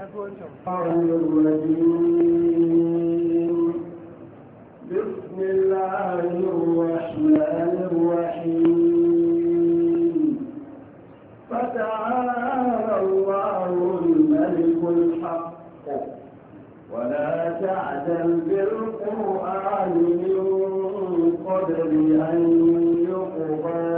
الرجيم بسم الله الرحمن الرحيم فتعالى الله الملك الحق ولا تعجل بالقرآن من قبل أن يقضى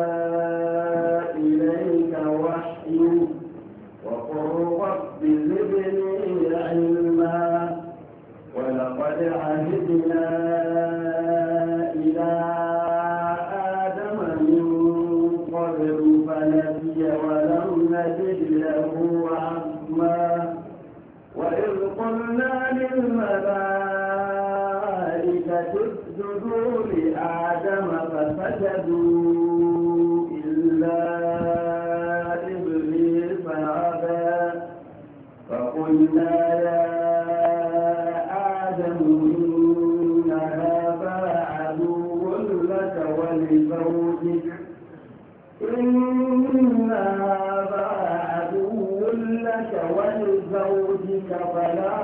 إليك وحيه وقل رب زدني علما ولقد عهدنا إلى آدم من قبل فنسي ولم نجد له عزما وإذ قلنا للملائكة اسجدوا لآدم فسجدوا إلا إبليس أبى فقلنا يا آدم إن هذا عدو لك ولزوجك فلا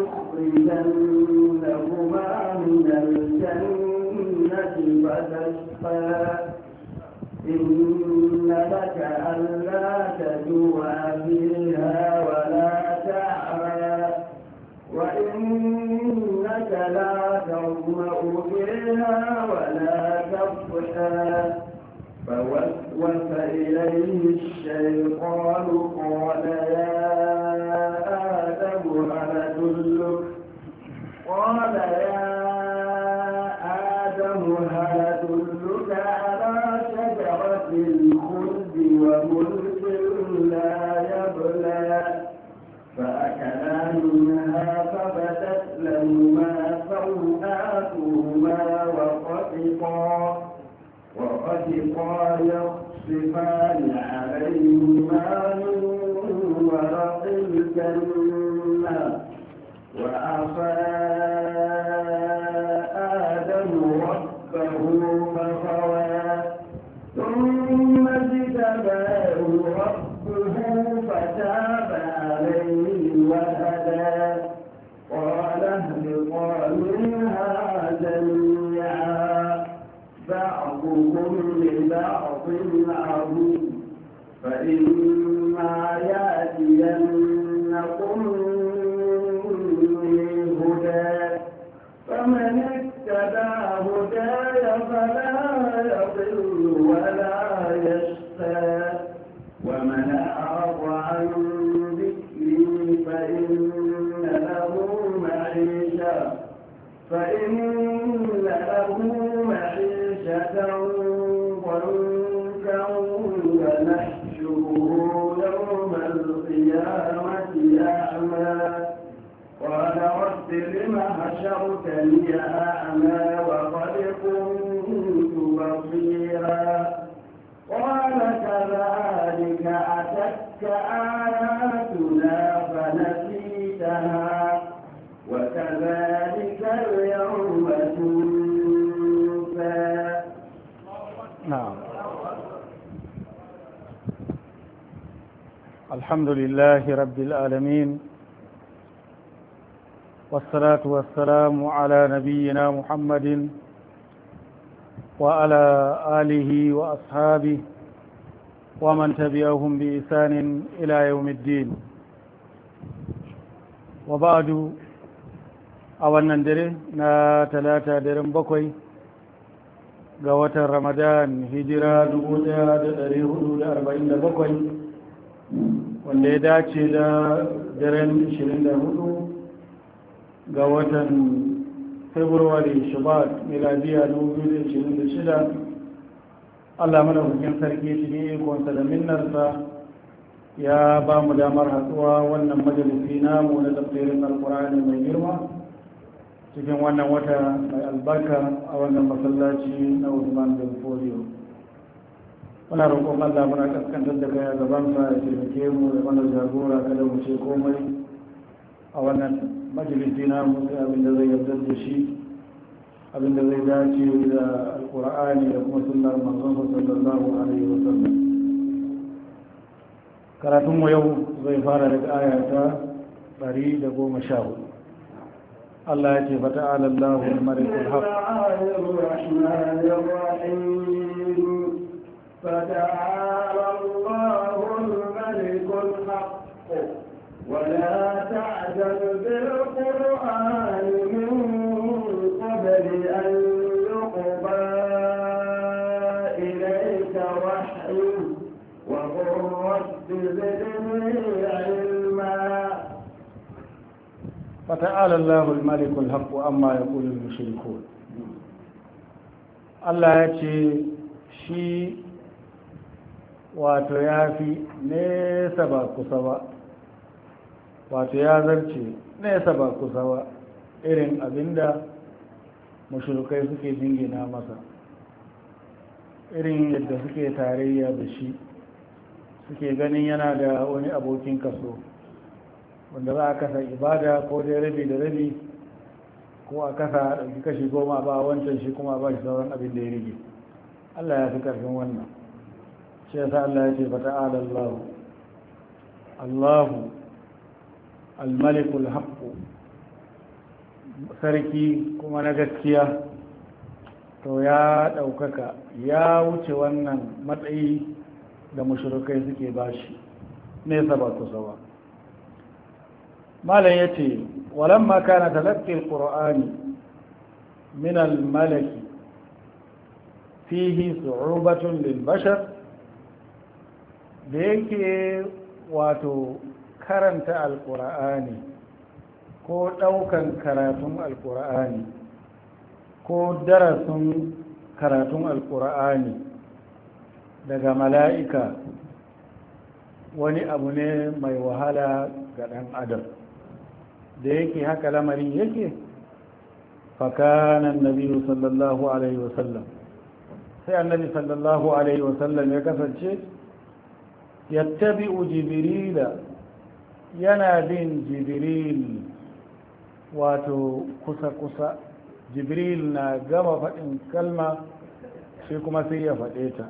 يخرجنهما من الجنة فتشقى إن لك ألا تجوع فيها ولا تعرى وإنك لا تظمأ فيها ولا تضحى فوسوس إليه الشيطان قال يا آدم هل أدلك على شجرة الخلد وملك لا يبلى فأكلا منها فبدت لهما سوآتهما وطفقا يخصفان عليهما من ورق الجنة وعصى آدم ربه فغوى ثم اجتباه ربه فتاب عليه وهدى قال اهبطا منها جميعا بعضكم لبعض عدو فإما يأتينكم مني هدى فمن اتبع هداي فلا يضل ولا يشقى ومن أعرض عن ذكري فإن له معيشة ضنكا ونحشره يوم القيامة أعمى قال رب لم حشرتني أعمى وقد كنت بصيرا قال كذلك أتتك آياتنا فنسيتها وكذلك اليوم تنسى. نعم. الحمد لله رب العالمين والصلاة والسلام على نبينا محمد وعلى آله وأصحابه ومن تبعهم بإحسان إلى يوم الدين وبعد أولا ندري talata daren bakwai ga watan Ramadan hijira 1447 wanda ya dace da daren 24 ga watan February Shabbat miladiya 2026 Allah madaukakin sarki cikin ikonsa da minnarsa ya ba mu damar hatsuwa wannan majalisi namu na tafsirin alkur'ani mai girma cikin wannan wata mai albarka a wannan masallaci na Usman bin Fodio. Muna roƙon Allah muna kaskantar da kai a gabansa ya taimake mu da mana jagora kada mu ce komai a wannan majalisi namu sai abin da zai yarda da shi abin da zai dace da alkur'ani da kuma sunnar manzon sallallahu alaihi wasallam. Karatun mu yau zai fara daga aya ta 114 Allah ya ce fata'ala Allahul malikul haq فتعالى الله الملك الحق ولا تعجل بالقرآن من قبل أن يقضى إليك وحيه وقل رب زدني علما فتعالى الله الملك الحق أما يقول المشركون الله يأتي شيء wato ya fi nesa ba kusa ba wato ya zarce nesa ba kusa ba irin abinda mushrikai suke jingina masa irin yadda suke tarayya da shi suke ganin yana da wani abokin kaso wanda za a kasa ibada ko dai rabi da rabi ko a kasa ɗauki kashi 10 ba wancan shi kuma ba shi sauran abin da ya rage Allah ya fi ƙarfin wannan shi yasa Allah ya ce fata'ala Allahu al-malikul haqq sarki kuma na gaskiya to ya ɗaukaka ya wuce wannan matsayi da mushrikai suke bashi nesa ba kusa ba malam yace walamma kana talaqqi al-qur'ani min al-malaki fihi su'ubatun lil bashar da yake wato karanta alkur'ani ko ɗaukan karatun alkur'ani ko darasin karatun alkur'ani daga mala'ika wani abu ne mai wahala ga ɗan adam da yake haka lamarin yake fakanan nabi sallallahu alaihi wasallam sai annabi sallallahu alaihi wasallam ya kasance yattabi'u jibrila yana bin jibril wato kusa-kusa jibril na gama faɗin kalma shi kuma sai ya faɗe ta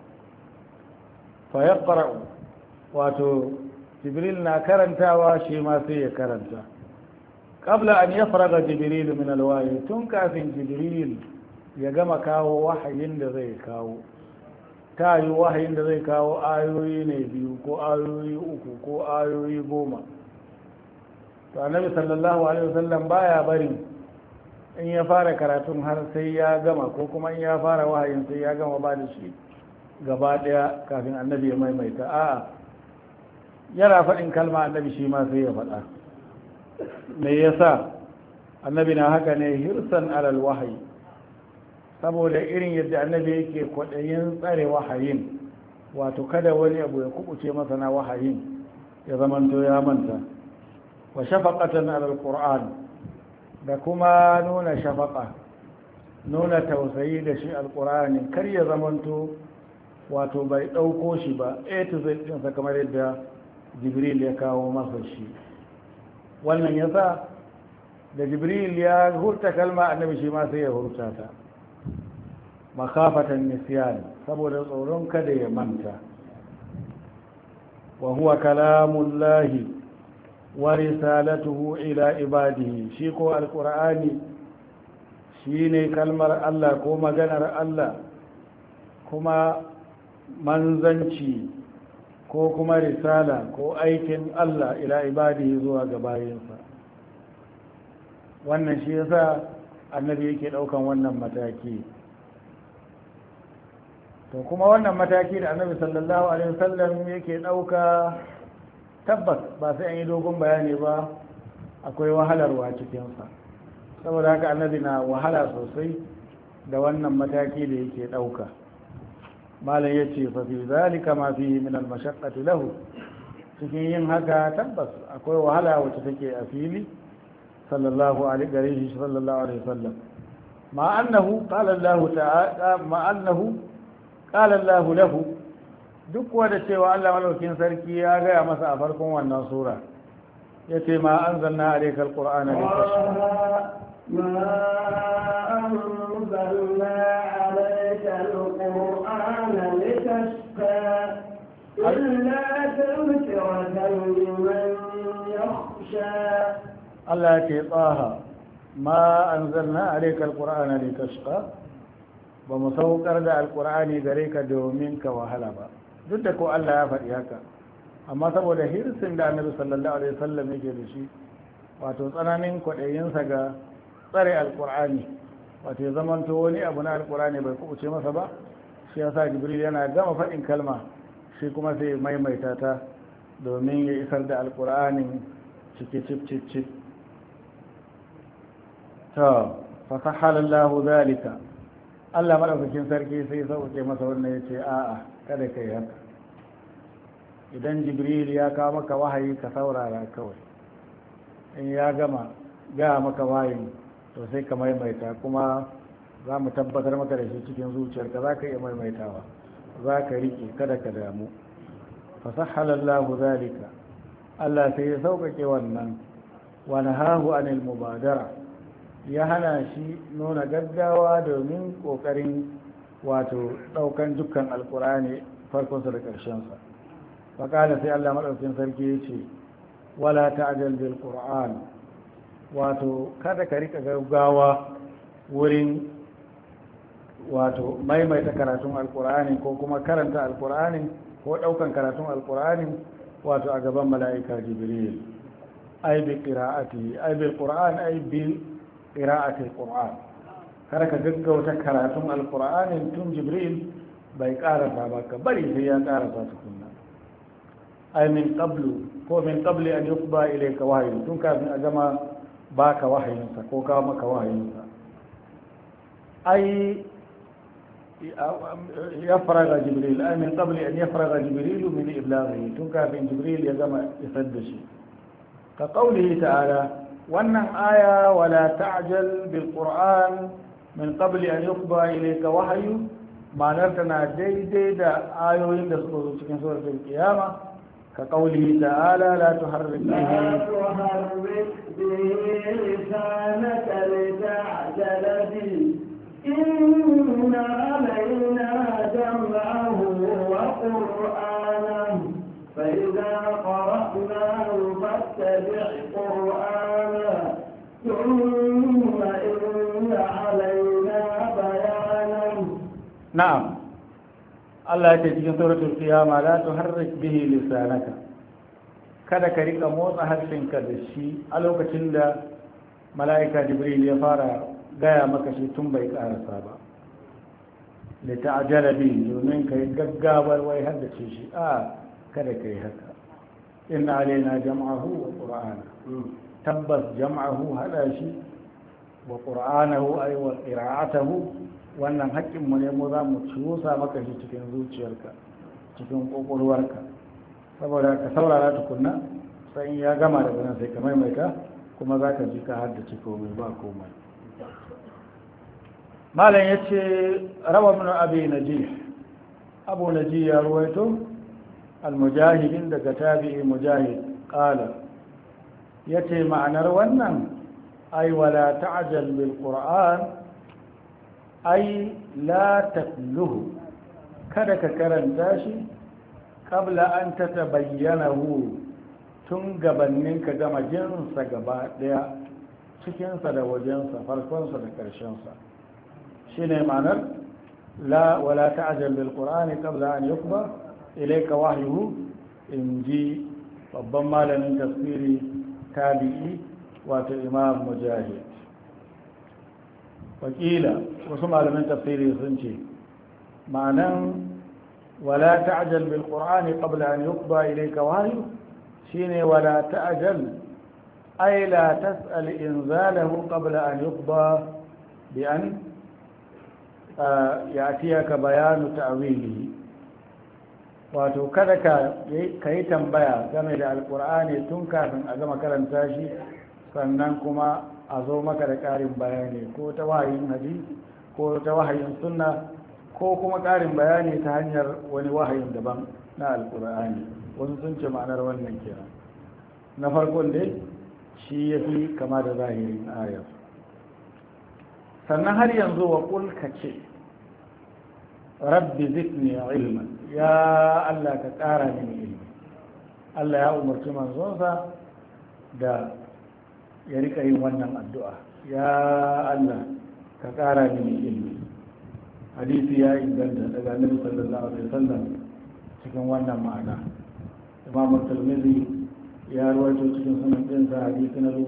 fa ya wato jibril na karantawa shi ma sai ya karanta ƙabla an ya faraga jibril min alwaye tun kafin jibril ya gama kawo wahayin da zai kawo ta yi wahayin da zai kawo ayoyi ne 2 ko ayoyi 3 ko ayoyi 10 to annabi sallallahu alaihi wasallam baya barin in ya fara karatun har sai ya gama ko kuma in ya fara wahayin sai ya gama ba da shi gaba daya kafin annabi ya maimaita a'a yana faɗin kalma annabi shi ma sai ya faɗa me yasa annabi na haka ne hirsan alal wahayi saboda irin yadda annabi yake kwaɗayin tsare wahayin wato kada wani abu ya kubuce masa na wahayin ya zamanto ya manta wa shafaqatan ala alquran da kuma nuna shafaqa nuna tausayi da shi alqurani kar ya zamanto wato bai dauko shi ba to zai din kamar yadda jibril ya kawo masa shi wannan yasa da jibril ya hurta kalma annabi shi ma sai ya hurta ta makafatan nisyan saboda tsoron kada ya manta wa huwa kalamullahi wa risalatuhu ila ibadihi shi ko alqur'ani shine kalmar Allah ko maganar Allah kuma manzanci ko kuma risala ko aikin Allah ila ibadihi zuwa ga bayinsa wannan shi yasa annabi yake daukan wannan mataki to kuma wannan mataki da annabi sallallahu alaihi wasallam yake dauka tabbas ba sai an yi dogon bayani ba akwai wahalarwa cikinsa saboda haka annabi na wahala sosai da wannan mataki da yake dauka malam yace fa fi zalika ma fihi min al-mashaqqati lahu cikin yin haka tabbas akwai wahala wacce take a fili sallallahu alaihi wasallam ma annahu qala Allah ta'ala ma annahu qala Allah lahu duk wanda cewa Allah malaukin sarki ya gaya masa a farkon wannan sura yace ma anzalna alayka alqur'ana litashqa ما أنزلنا عليك القرآن لتشقى إلا تذكرة لمن يخشى يخشى Allah ya ce tsaha ma anzalna alayka alqur'ana litashqa ba mu saukar da alqur'ani gare ka domin ka wahala ba duk da ko Allah ya faɗi haka amma saboda hirsin da Annabi sallallahu alaihi wasallam yake da shi wato tsananin kwaɗayinsa ga tsare alqur'ani wato ya zamanto wani abu na alqur'ani bai kuɓuce masa ba shi yasa Jibril yana gama faɗin kalma shi kuma sai maimaita ta domin ya isar da alqur'anin cike cip to fasahalallahu zalika Allah madaukakin sarki sai sauke masa wannan yace a'a kada kai haka idan Jibril ya kawo maka wahayi ka saurara kawai in ya gama ga maka wahayin to sai ka maimaita kuma za mu tabbatar maka da shi cikin zuciyarka za ka iya maimaitawa za ka riƙe kada ka damu fasahalallahu zalika Allah sai ya sauƙaƙe wannan wa nahahu anil mubadara ya hana shi nuna gaggawa domin ƙoƙarin wato ɗaukan dukkan alƙur'ani farkonsa da ƙarshensa faƙala sai Allah maɗaukin sarki ya ce wala ta'jal bil qur'an wato kada ka rika gaggawa wurin wato maimaita karatun alƙur'ani ko kuma karanta alƙur'ani ko ɗaukan karatun alƙur'ani wato a gaban mala'ika jibril ai bi qira'ati ai bil qur'an ai bil qira'atul qur'an kada ka gaggauta karatun alqur'anin tun jibril bai karasa ba ka bari sai ya karasa tukunna ay min qablu ko min qabli an yuqba ilayka wahyu tun kafin a gama baka wahayinsa ko kawo maka wahayinsa ay yafraga jibril ay min qabli an yafraga jibril min iblaghi tun kafin jibril ya gama isar da shi ka qawlihi ta'ala wannan aya wala ta'jal bil qur'an min qabl an yuqda ilayka wahyu ma'anar tana daidai da ayoyin da suka zo cikin suratul qiyama ka qawlihi ta'ala la tuharrik bihi lisanaka lita'jala bi inna alayna jam'ahu wa qur'anahu فإذا قرأناه فاتبع قرآنه ثم إن علينا بيانه نعم الله يتجي سورة القيامة لا تحرك به لسانك kada ka rika motsa harshenka da shi a lokacin da mala'ika jibril ya fara gaya maka shi tun bai karasa ba da ta'ajala bi domin ka yi gaggawar wai haddace shi kada ka yi haka inna alaina jam'ahu wa qur'ana tabbas jam'ahu hada shi wa qur'anahu ay wa qira'atahu wannan haƙƙin mu ne mu za mu cusa maka shi cikin zuciyarka cikin kokolwarka saboda ka saurara tukunna sai ya gama daga nan sai ka maimaita kuma za ka ji ka haddace komai ba komai malam yace rawa min abi najih abu najih ya ruwaito المجاهدين daga tabi'i mujahid qala yace ma'anar wannan ay wala ta'jal bil qur'an ay la tatluhu kada ka karanta shi qabla an tatabayyanahu tun gabanin ka gama jinsa gaba daya cikin sa da wajen sa farkon sa da karshen sa shine ma'anar la wala ta'jal bil qur'ani qabla an yuqba ilaika wahyuhu in ji babban malamin tafsiri tabi'i wato imam mujahid wakila wasu malamin tafsiri sun ce ma'anan wala ta'jal bil qur'ani qabla an yuqda ilayka wahyu shine wala ta'jal ay la tas'al inzalahu qabla an yuqda bi an ya'tiyaka bayanu ta'wilihi wato kada ka yi tambaya game da alkur'ani tun kafin a gama karanta shi sannan kuma a zo maka da ƙarin bayani ko ta wahayin hadisi ko ta wahayin sunna ko kuma ƙarin bayani ta hanyar wani wahayin daban na alkur'ani wasu sun ce ma'anar wannan kenan na farkon dai shi ya fi kama da zahirin ayar sannan har yanzu wa ƙulka ce rabbi zidni ilman ya Allah ka ƙara mini ilmi Allah ya umarci manzonsa da ya rika yin wannan addu'a, ya Allah ka ƙara mini ilmi. Hadisi ya inganta daga Annabi sallallahu alaihi wasallam cikin wannan ma'ana. Imam Tirmidhi ya rawaito cikin sunan ɗinsa hadisi na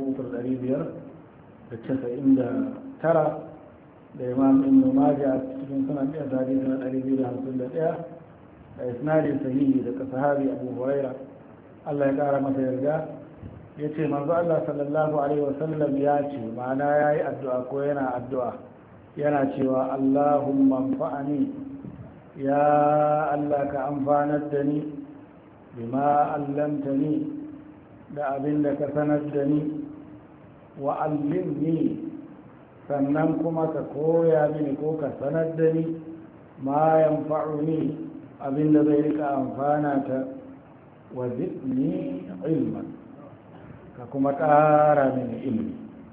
3599 da Imam Ibn Majah cikin sunan ɗinsa hadisi na 251 da isnadi sahihi daga sahabi Abu Huraira Allah ya ƙara masa yarda, ya ce manzo Allah sallallahu alaihi wasallam ya ce, ma'ana ya yi addu'a ko yana addu'a yana cewa Allahumma anfa'ani, ya Allah ka amfanar da ni bima allamtani da abin da ka sanar da ni, wa allimni sannan kuma ka koya mini ko ka sanar da ni ma yanfa'uni abin da zai rika amfana ta, wa zidni ilman ka kuma ƙara mini ilmi.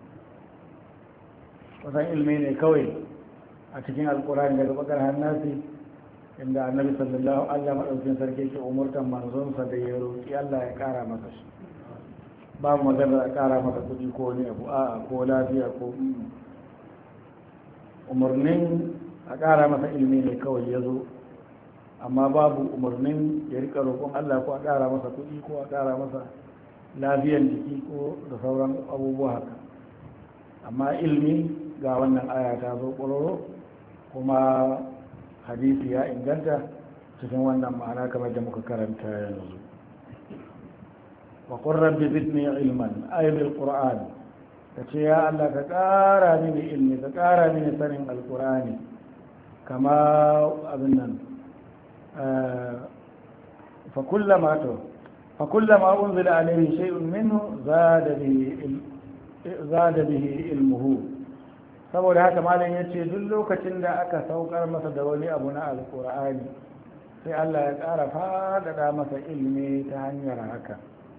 kusan ilmi ne kawai a cikin alkurani daga bakar hannasi inda annabi sallallahu alaihi maɗaukin sarki ke umurtan manzonsa da ya roƙi Allah ya ƙara masa shi. babu magana a ƙara masa kuɗi ko wani abu a ko lafiya ko umarnin a ƙara masa ilmi ne kawai ya zo, amma babu umarnin ya rika roƙon Allah ko a ƙara masa kuɗi ko a ƙara masa lafiyan jiki ko da sauran abubuwa haka. amma ilmi ga wannan aya ta zo ƙwararro kuma hadisi ya inganta cikin wannan ma'ana kamar da muka karanta yanzu. wa qur rabbi zidni ilman ay bil qur'an, kace ya Allah ka ƙara mini ilmi, ka ƙara mini sanin alqur'ani, kama abin nan fa kullama unzila alayhi shay'un minhu zada bihi ilmuhu. saboda haka malam yace duk lokacin da aka saukar masa da wani abu na alqur'ani sai Allah ya ƙara faɗaɗa masa ilmi ta hanyar haka.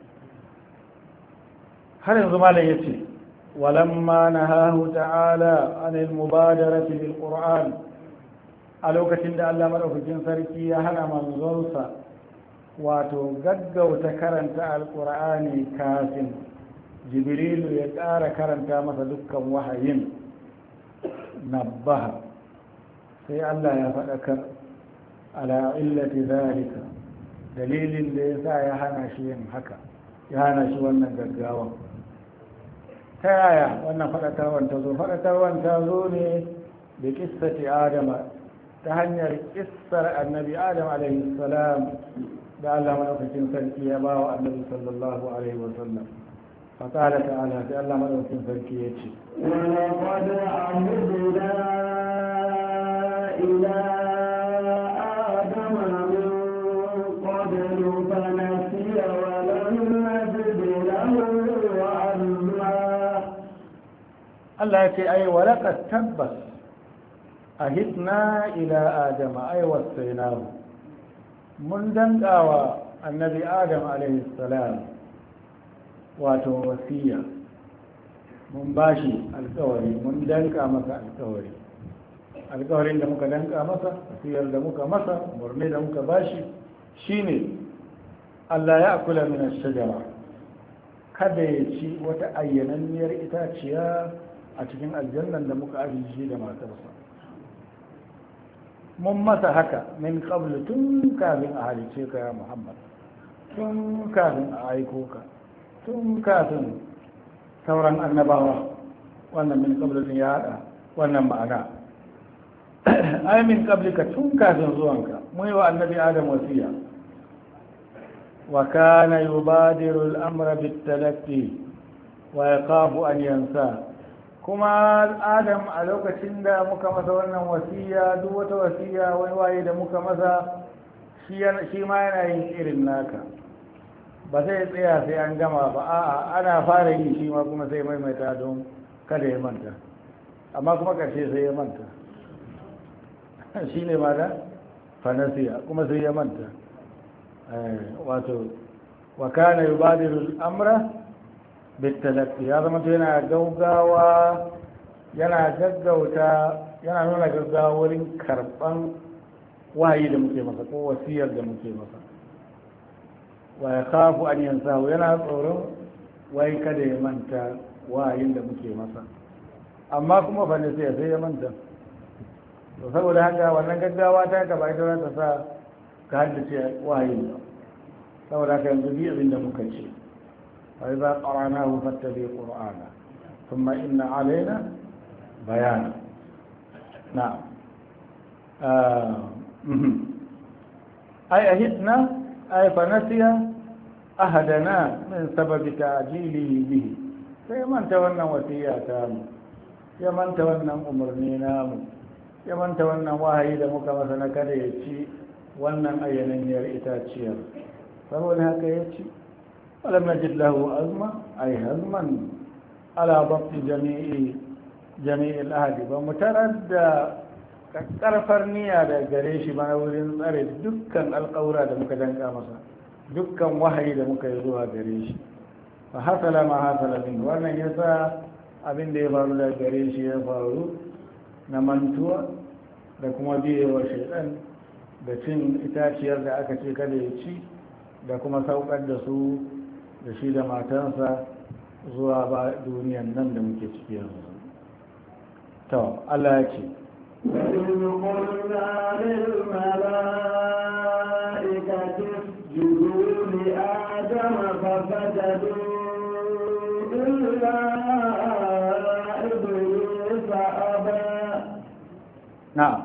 har yanzu malam yace walamma nahahu ta'ala anil mubadarati bil qur'an, a lokacin da Allah madaukakin sarki ya hana manzonsa wato gaggauta karanta alqur'ani kafin jibrilu ya ƙara karanta masa dukkan wahayin, nabbaha sai Allah ya faɗakar ala illati zalika, dalilin da ya sa ya hana shi yin haka, ya hana shi wannan gaggawa. ta yaya wannan faɗakarwar ta zo? faɗakarwar ta zo ne da kissati adama, ta hanyar kissar annabi adam alaihi salam da Allah madaukakin sarki ya ba wa annabi sallallahu alaihi wasallam. فقال تعالى في الله مدوكين فركيتي ولقد عهدنا إلى آدم من قبل فنسي ولم نجد له عزما. الله يقول أي ولقد تبت عهدنا إلى آدم أي وصيناه من دنقاوى النبي آدم عليه السلام wato wasiya, mun bashi alkawari, mun danka masa alkawari. alkawarin da muka danka masa, wasiyar da muka masa, umarni da muka bashi shine Allah ya akula min ash-shajara, kada ya ci wata ayyananniyar itaciya a cikin aljannan da muka ajiye da matarsa. mun masa haka min qablu, tun kafin a halice ka ya Muhammad, tun kafin a aiko ka, tun kafin sauran annabawa. wannan min qablin ya hada wannan ma'ana. ai min qablika, tun kafin zuwanka mun yi wa annabi adam wasiya. wa kana yubadiru al-amra bit-talaqqi wa yaqafu an yansa. kuma adam a lokacin da muka masa wannan wasiya, duk wata wasiya wani waye da muka masa shi ma yana yin irin naka, ba zai tsaya sai an gama ba, a'a ana fara yi shi ma kuma sai maimaita don kada ya manta, amma kuma ƙarshe sai ya manta. shi ne ma da fanasiya, kuma sai ya manta. wato wa kana yubadiru al-amra bitalaqi, ya zama to yana gaugawa, yana gaggauta, yana nuna gaggawa wurin karban wahayi da muke masa ko wasiyar da muke masa. wa ya kafu an yansahu, yana tsoron wai kada ya manta wahayin da muke masa, amma kuma fa ne sai ya manta. to saboda haka wannan gaggawa ta ka ba ita za ta sa ka haddace wahayin ba. saboda haka yanzu bi abin da muka ce fa idza qara'nahu fattabi qur'ana thumma inna alaina bayana. na'am ay ahidna ay fanasiya ahadana min sababi ta'jilihi bihi, sai manta wannan wasiya ta mu, ya manta wannan umarni namu, ya manta wannan wahayi da muka masa na kada ya ci wannan ayyananniyar itaciyar, saboda haka ya ci. walam najid lahu azma ay hazman ala dabti jami'il ahadi, ba mu tarar da karfar niyya da gare shi ba na wurin tsare dukkan alƙawura da muka danka masa, dukkan wahayi da muka yi zuwa gare shi. fa hasala ma hasala min, wannan yasa abin da ya faru da gare shi ya faru na mantuwa da kuma biyewa shaidan da cin itaciyar da aka ce kada ya ci, da kuma saukar da su da shi da matansa zuwa ba duniyan nan da muke ciki yanzu. to Allah ya ce وإذ قلنا للملائكة اسجدوا لآدم فسجدوا إلا إبليس أبى. نعم.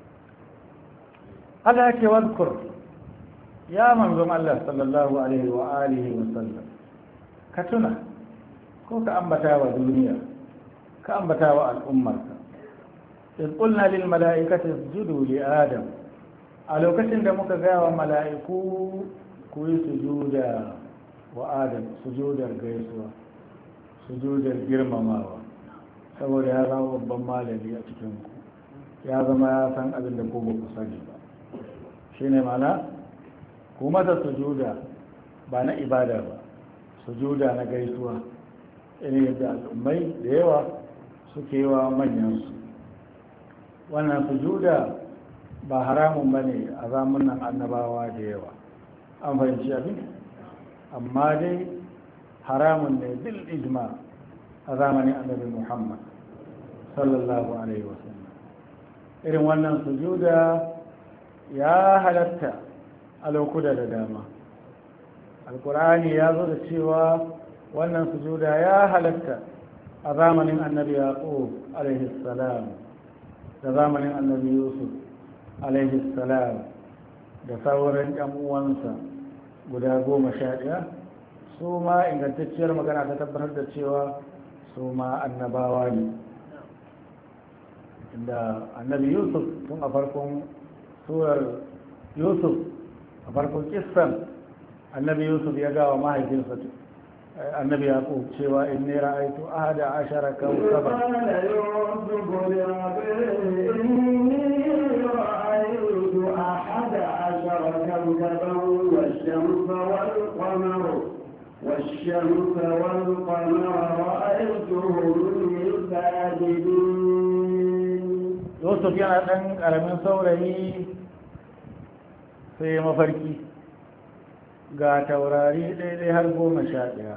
Allah yake wadkur ya manzon Allah sallallahu alaihi wa alihi wa sallam, ka tuna ko ka ambata wa duniya, ka ambata wa al'ummarka. in qulna lil mala'ikati isjudu li adam, a lokacin da muka gaya wa mala'iku ku yi sujuda wa adam, sujudar gaisuwa, sujudar girmamawa, saboda ya zama babban malami a cikin ku, ya zama ya san abin da ku ba ku sani ba. shi ne mana ku masa sujuda ba na ibada ba, sujuda na gaisuwa, irin yadda al'ummai da yawa suke yi wa manyansu. wannan sujuda ba haramun ba ne a zamanin annabawa da yawa, an fahimci abin, amma dai haramun ne bil ijma a zamanin annabi Muhammad sallallahu alaihi wasallam. irin wannan sujuda ya halatta a lokuta da dama. alkur'ani ya zo da cewa wannan sujuda ya halatta a zamanin annabi yaqub alaihi salam, da zamanin annabi yusuf alaihi salam, da sauran yan uwansa guda 11. su ma ingantacciyar magana ta tabbatar da cewa su ma annabawa ne, inda annabi yusuf tun a farkon surar yusuf, a farkon kissan annabi yusuf ya gawa mahaifinsa annabi yaqub cewa inni ra'aytu 11 kawkaban والشمس والقمر رأيتهم ساجدين. يوسف yana ɗan ƙaramin saurayi sai mafarki ga taurari daidai har 11,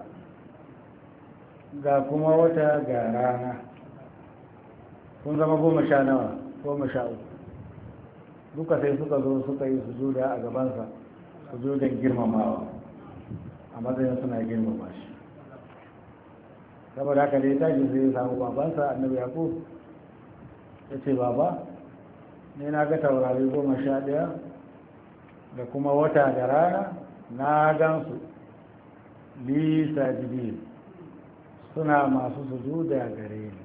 ga kuma wata ga rana, sun zama 13. duka sai suka zo suka yi sujuda a gabansa, sujudan girmamawa, a matsayin suna girmama shi. saboda haka dai tashi sai ya samu babansa annabi yaqub ya ce, baba ne na ga taurari 11 da kuma wata da rana, na gansu li sajidin, suna masu sujuda gare ni.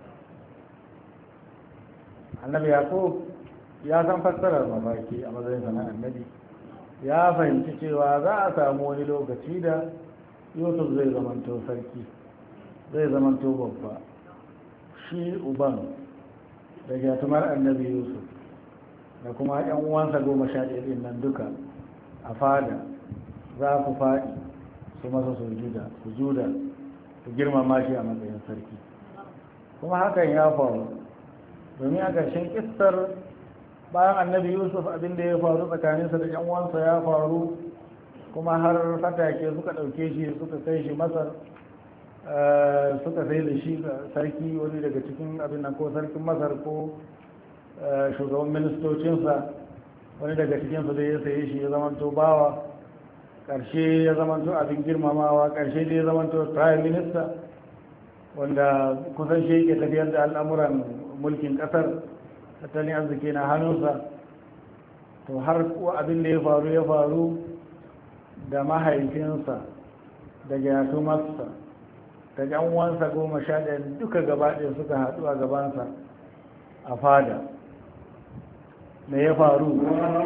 annabi yaqub ya san fassarar mafarki a matsayin sana annabi, ya fahimci cewa za a samu wani lokaci da yusuf zai zamanto sarki, zai zamanto babba, shi uban da jatumar annabi yusuf da kuma yan uwansa 11 nan duka a fada za ku faɗi su masa sujuda su girmama shi a matsayin sarki. kuma hakan ya faru, domin a ƙarshen kissar bayan annabi yusuf abinda ya faru tsakaninsa da yan uwansa ya faru, kuma har fatake suka ɗauke shi suka kai shi masar suka sai da shi ga sarki wani daga cikin abin nan ko sarkin masar ko shugaban ministocinsa wani daga cikinsu da ya saye shi ya zamanto bawa ƙarshe ya zamanto abin girmamawa ƙarshe da ya zamanto prime minister wanda kusan shi yake tafiyar da al'amuran mulkin ƙasar tattalin arziki na hannunsa to har abin da ya faru da mahaifinsa da gyatumarsa da uwansa 11 duka gabaɗaya suka haɗu a gabansa a fada me ya faru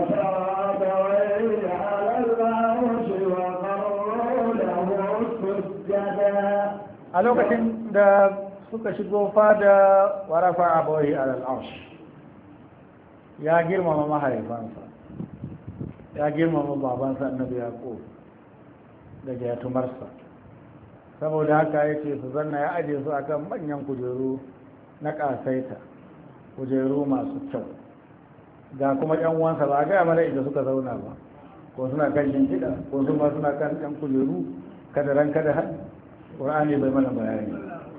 a lokacin da suka shigo fada warafa abawai al'arsh ya girmama mahaifansa ya girmama babansa annabi yaqub da gyatumarsa saboda haka ya ce su zanna ya aje su akan manyan kujeru na ƙasaita kujeru masu kyau ga kuma yan uwansa ba a gaya mana inda suka zauna ba ko suna kan shimfiɗa ko su ma suna kan yan kujeru kada ran kada har ƙur'ani bai mana bayani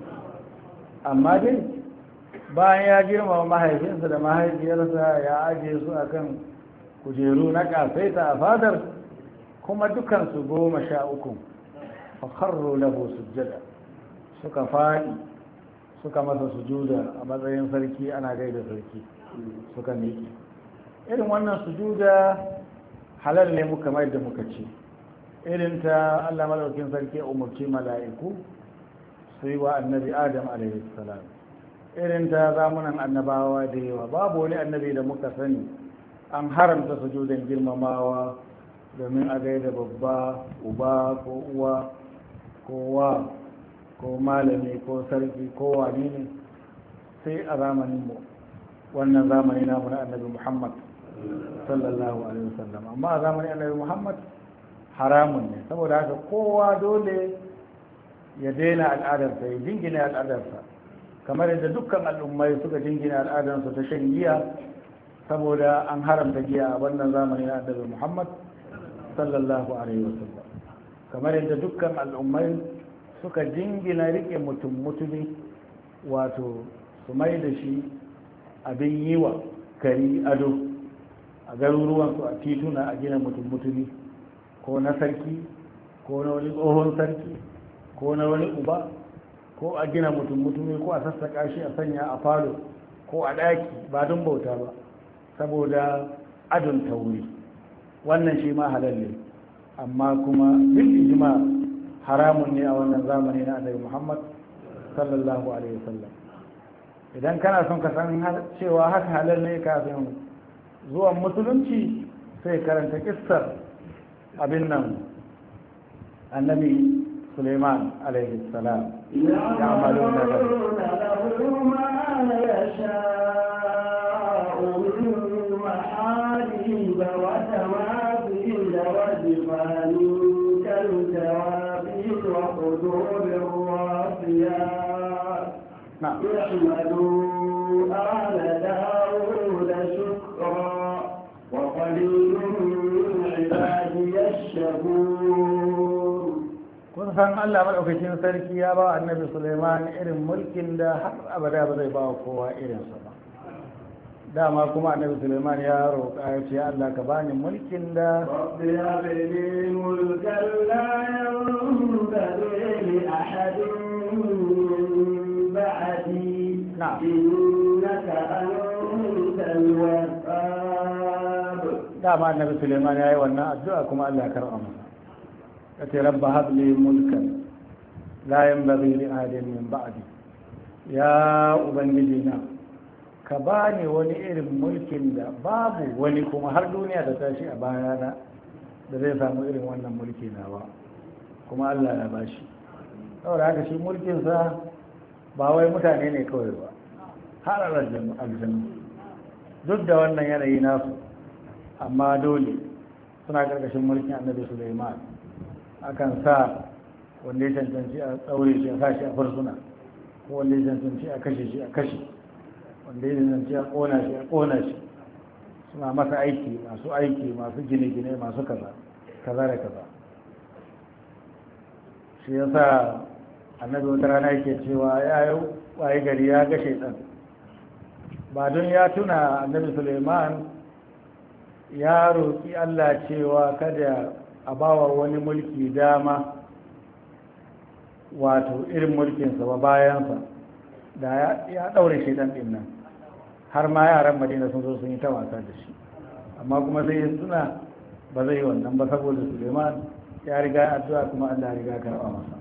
amma dai bayan ya girmama mahaifinsa da mahaifiyarsa ya ajiye su akan kujeru na ƙasaita a fadar kuma dukansu 13 fakharru lahu sujjada suka faɗi suka masa sujuda a matsayin sarki ana gaida sarki suka miƙe irin wannan sujuda halal ne muka mai da muka ce irin ta Allah madaukin sarki ya umarci mala'iku su yi wa annabi Adam alaihi salam irin ta zamunan annabawa da yawa babu wani annabi da muka sani an haramta sujudan girmamawa domin a gaida babba uba ko uwa ko wa ko malami ko sarki ko wani ne sai a zamaninmu wannan zamani namu na annabi Muhammad sallallahu alaihi wasallam amma a zamanin annabi Muhammad haramun ne saboda haka kowa dole ya daina al'adarsa ya jingina al'adarsa kamar yadda dukkan al'ummai suka jingina al'adarsa ta shan giya saboda an haramta giya a wannan zamani na annabi Muhammad sallallahu alaihi wasallam kamar yadda dukkan al'ummai suka jingina rike mutumi wato su mai da shi abin yi wa kari ado a garuruwansu a tituna a gina mutumi ko na sarki ko na wani tsohon sarki ko na wani uba ko a gina mutumi ko a sassaka shi a sanya a falo ko a ɗaki ba don bauta ba saboda adon tauri wannan shi ma halal ne amma kuma bil ijma haramun ne a wannan zamani na annabi Muhammad sallallahu alaihi wasallam idan kana son ka san cewa haka halal ne kafin zuwan musulunci sai karanta kissar abin nan annabi Suleiman alaihi salam ya amalu da وجفان كالجواب وقدور الراسيات اعملوا آل داود شكرا وقليل من عبادي الشكور kun san Allah madaukakin sarki ya ba annabi Sulaiman irin mulkin da har abada ba zai ba kowa irinsa ba dama kuma annabi Suleiman ya roƙa ya ce Allah ka bani mulkin da rabbi habli mulkan la yanbaghi li ahadin min ba'di innaka antal wahhab dama annabi Suleiman ya yi wannan addu'a kuma Allah ya karɓa masa yace rabbi habli mulkan la yanbaghi li ahadin min ba'di ya ubangiji na ka ba ni wani irin mulkin da babu wani kuma har duniya da tashi a bayana da zai samu irin wannan mulki nawa kuma Allah ya bashi saboda haka shi mulkinsa ba wai mutane ne kawai ba har aljannu duk da wannan yanayi nasu amma dole suna karkashin mulkin annabi Sulaiman akan sa wanda ya cancanci a tsaure shi a sashi a fursuna ko wanda ya cancanci a kashe shi a kashe wanda ya zance a ƙona shi a ƙona shi suna masa aiki masu gine-gine masu kaza da kaza shi ya sa annabi wata rana yake cewa ya yi waye gari ya ga shaitan ba don ya tuna annabi Suleiman ya roƙi Allah cewa kada a bawa wani mulki dama wato irin mulkinsa ba bayansa da ya ɗaure shaitan ɗin nan har ma yaran Madina sun zo sun yi ta wasa da shi amma kuma sai ya tuna ba zai yi wannan ba saboda Suleiman ya riga addu'a kuma Allah ya riga karɓa masa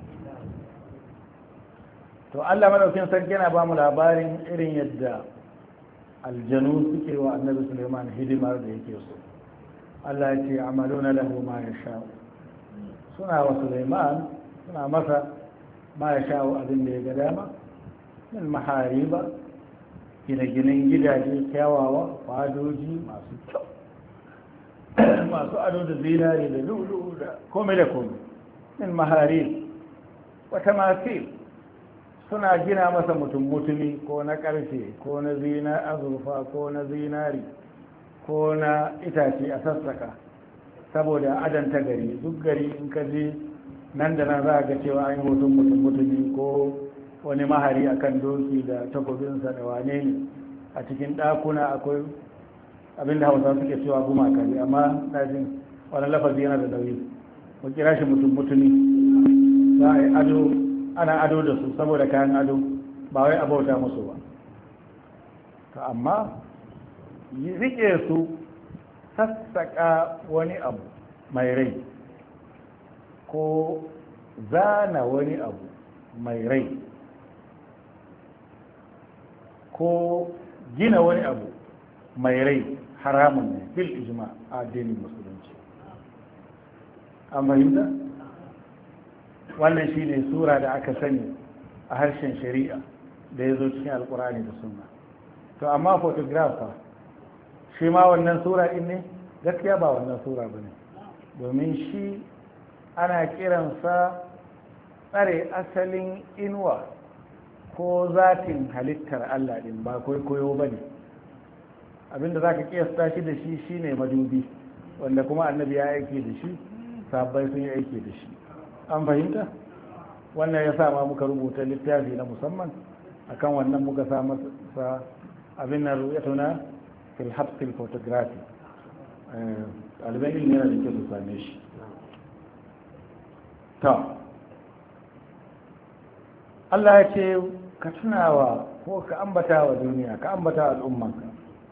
to Allah madaukin sarki yana ba mu labarin irin yadda aljanu suke wa annabi Suleiman hidimar da yake so Allah ya ce amaluna lahu ma yasha suna wa Suleiman suna masa ma yasha abin da ya ga dama min mahariba gine-ginen gidaje kyawawa fadoji masu kyau masu ado da zinari da lulu da kome da kome min maharib wata masu suna gina masa mutum-mutumi ko na ƙarfe ko na azurfa ko na zinari ko na itace a sassaka saboda adanta gari duk gari in ka je nan da nan za a ga cewa an yi hoton mutum-mutumi ko wani mahari akan doki da takobinsa da wane ne a cikin ɗakuna akwai abinda hausa suke cewa gumaka ne amma na jin wani lafazi yana da nauyi mu kira shi mutum-mutumi za a yi ado ana ado da su saboda kayan ado ba wai abauta musu ba to amma rike su sassaka wani abu mai rai ko zana wani abu mai rai ko gina wani abu mai rai haramun ne bil ijma a addinin musulunci an fahimta wannan shine sura da aka sani a harshen shari'a da ya zo cikin alkurani da sunna to amma photographer shi ma wannan sura din ne gaskiya ba wannan sura ba ne domin shi ana kiransa tsare asalin inuwa ko zatin halittar Allah din ba koyo ba ne abinda za ka kiyasta shi da shi shine madubi wanda kuma annabi ya aiki da shi sabbai sun yi aiki da shi an fahimta wannan ya sa ma muka rubuta littafi na musamman akan wannan muka sa masa abin na ru'yatuna fil habsil photography ɗaliban ilimi yana da kyau su same shi ta Allah ya ce ka tunawa ko ka ambata wa duniya ka ambata al'ummanka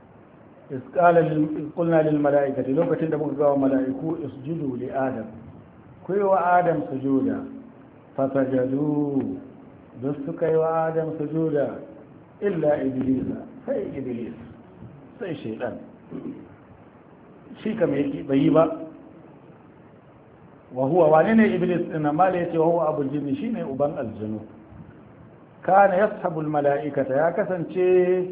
isqulna lil mala'ikati lokacin da muka ga wa mala'iku isjudu li adam ku yi wa adam sujuda fasajadu duk suka yi wa adam sujuda illa iblisa sai iblis sai shaidan shi kam yake bai yi ba wa huwa wani ne iblis din amma da yace wa huwa abul jinni shine uban aljinu kana yashabu al mala'ikata ya kasance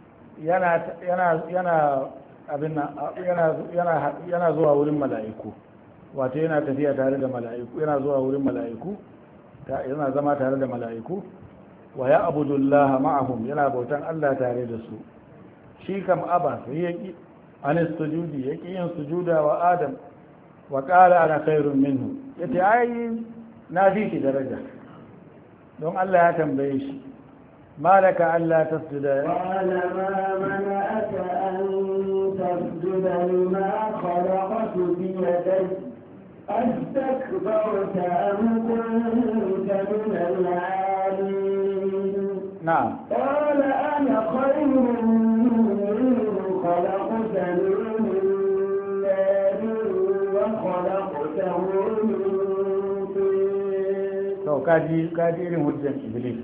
yana zuwa wurin mala'iku wato yana tafiya tare da mala'iku yana zuwa wurin mala'iku yana zama tare da mala'iku wa ya abudullaha ma'ahum yana bautan Allah tare da su shi kam aba sai yaki an sujudi yaki yin sujuda wa adam wa qala ana khairun minhu yace ai na fi shi daraja don Allah ya tambaye shi malaka alla tasjuda qala ma mana'aka an tasjuda lima khalaqtu bi yadayya أستكبرت أم كنت من العالين نعم قال أنا خير منه خلقتني من نار وخلقته من طين to kaji irin hujjar iblis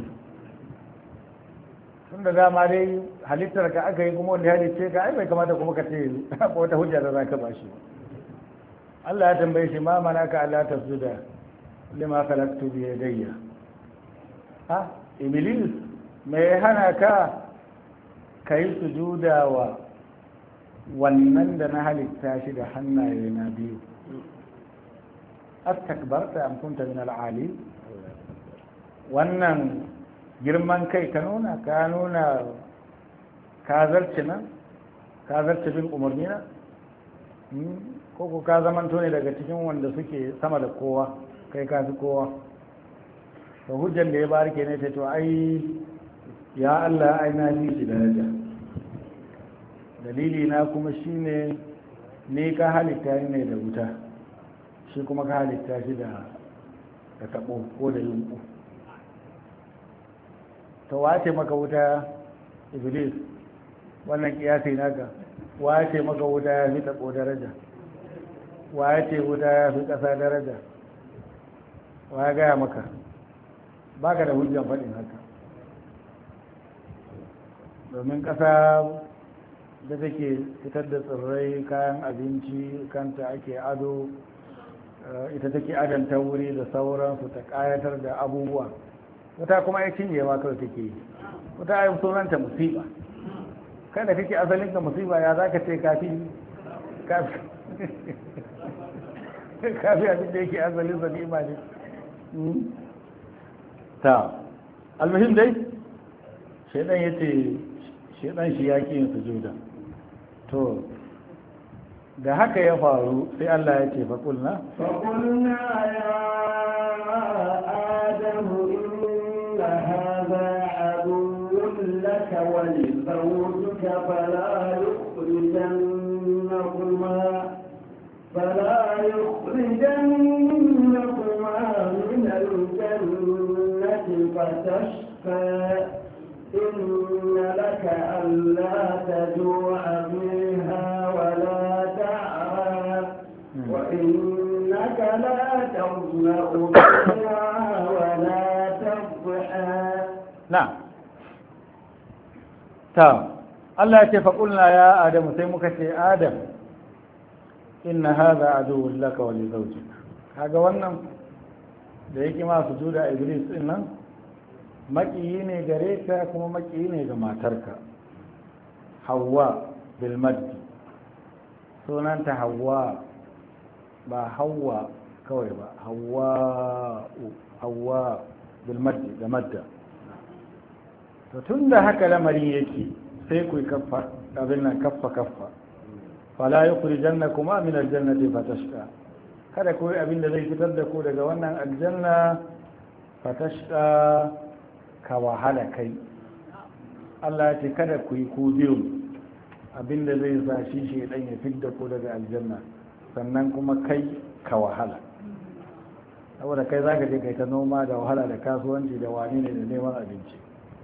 tun da dama dai halittar ka aka yi kuma wanda ya halitta ka ai bai kamata kuma ka ce wata hujja da za ka ba shi Allah ya tambaye shi ma manaka Allah tasjuda lima khalaqtu bi yadayya ha iblis me hana ka kai sujuda wa wannan da na halitta shi da hannaye na biyu astakbarta am kunta min al-ali wannan girman kai ka nuna ka zarce nan ka zarce bin umarnina ko ka zamanto ne daga cikin wanda suke sama da kowa kai ka fi kowa to hujjan da ya bari ke ne ta to ai ya Allah ai na fi shi daraja dalili na kuma shine ne ka halitta ne da wuta shi kuma ka halitta shi da tabo ko da yunku to wace maka wuta iblis wannan kiyasi naka wace maka wuta ya fi tabo daraja wace wuta ya fi kasa daraja wa ya gaya maka baka da hujjan faɗin haka domin ƙasa da take fitar da tsirrai kayan abinci kanta ake ado ita take adanta wuri da sauransu ta ƙayatar da abubuwa wata kuma ya cinye ma kawai take yi wata ayi sunanta musiba kai da kake asalin ka musiba ya za ka ce kafi abin da yake asalin sa ni'ima ne ta almuhim dai shaidan ya ce shaidan shi ya ƙi yin sujuda to da haka ya faru sai Allah ya ce faƙulna ya adamu inna hadha aduwwun laka wa li zawjika fala yukhrijannakuma min al-jannati fatashqa إن لك ألا تجوع فيها ولا تعرى وإنك لا تظمأ فيها ولا تضحى نعم تمام الله فقلنا يا آدم سيمك آدم إن هذا عدو لك ولزوجك هذا wannan da yake ma sujuda iblis din nan maƙiyi ne gare ka kuma maƙiyi ne ga matarka Hawwa bilmaddi sunanta Hawwa ba Hawwa kawai ba Hawwa bilmaddi da madda to tun da haka lamari yake sai ku kaffa abin nan kaffa fala yukhrijannakuma min aljannati fatashqa kada ku yi abin da zai fitar da ku daga wannan aljanna fatashqa ka wahala kai Allah ya ce kada ku yi ku biyu abinda zai sa shi shedan ya fidda ku daga aljanna sannan kuma kai ka wahala saboda kai zaka je kai ta noma da wahala da kasuwanci da wani ne da neman abinci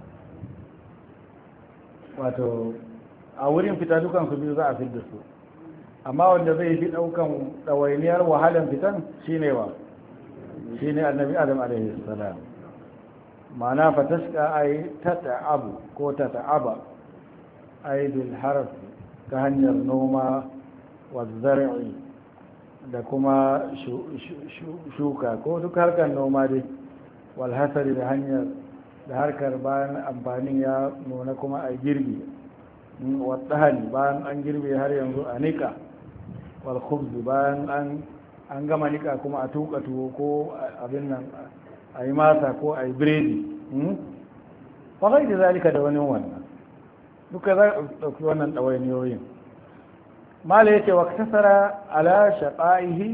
wato a wurin fita dukan su biyu za a fidda su amma wanda zai fi daukan dawainiyar wahalan fitan shine annabi Adam alaihi salam ma'ana fatashka ay tata'abu ko tata'aba ay bil harf ta hanyar noma wa zar'i da kuma shuka ko duk harkar noma dai wal hasari da hanyar da harkar bayan amfanin ya nuna kuma a girbi wa tsahani bayan an girbe har yanzu a nika wal khubz bayan an gama nika kuma a tuka tuwo ko abin nan a yi masa ko a yi biredi fagai da zalika da wani wannan duka za a ɗauki wannan ɗawainiyoyin mala yake wa kasara ala shaƙa'ihi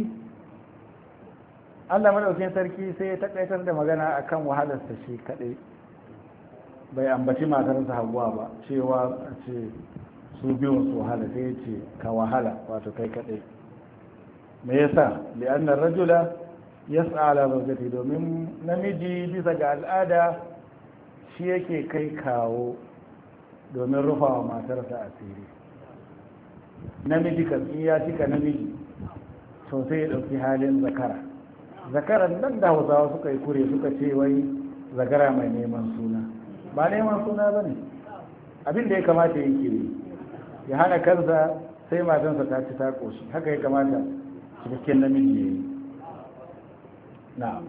Allah madaukin sarki sai ya taƙaitar da magana akan wahalarsa shi kaɗai bai ambaci matarsa Hawwa ba cewa ce su biyun su wahala sai ya ce ka wahala wato kai kaɗai me yasa li'annar rajula yas'a ala zawjati domin namiji bisa ga al'ada shi yake kai kawo domin rufawa matarsa asiri namiji kan iya cika namiji to sai ya dauki halin zakaran nan da Hausawa suka yi kure suka ce wai zakara mai neman suna ba neman suna bane abin da ya kamata yake ya hana kansa sai matansa ta ci ta koshi haka ya kamata cikakken namiji yayi نعم